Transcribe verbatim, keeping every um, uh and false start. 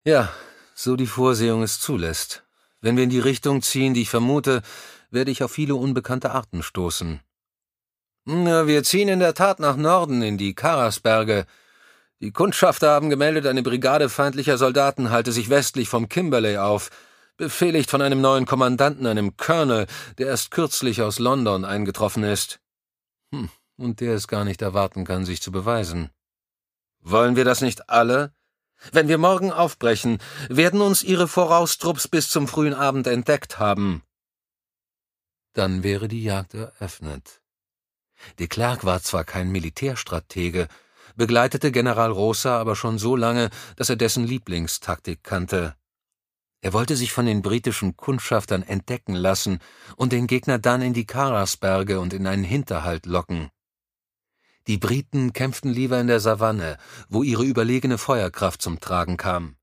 Ja, so die Vorsehung es zulässt. Wenn wir in die Richtung ziehen, die ich vermute, werde ich auf viele unbekannte Arten stoßen. Na, wir ziehen in der Tat nach Norden, in die Karasberge. Die Kundschafter haben gemeldet, eine Brigade feindlicher Soldaten halte sich westlich vom Kimberley auf, befehligt von einem neuen Kommandanten, einem Colonel, der erst kürzlich aus London eingetroffen ist. Hm, und der es gar nicht erwarten kann, sich zu beweisen. Wollen wir das nicht alle? Wenn wir morgen aufbrechen, werden uns ihre Voraustrupps bis zum frühen Abend entdeckt haben. Dann wäre die Jagd eröffnet. De Klerk war zwar kein Militärstratege, begleitete General Rosa aber schon so lange, dass er dessen Lieblingstaktik kannte. Er wollte sich von den britischen Kundschaftern entdecken lassen und den Gegner dann in die Karasberge und in einen Hinterhalt locken. Die Briten kämpften lieber in der Savanne, wo ihre überlegene Feuerkraft zum Tragen kam.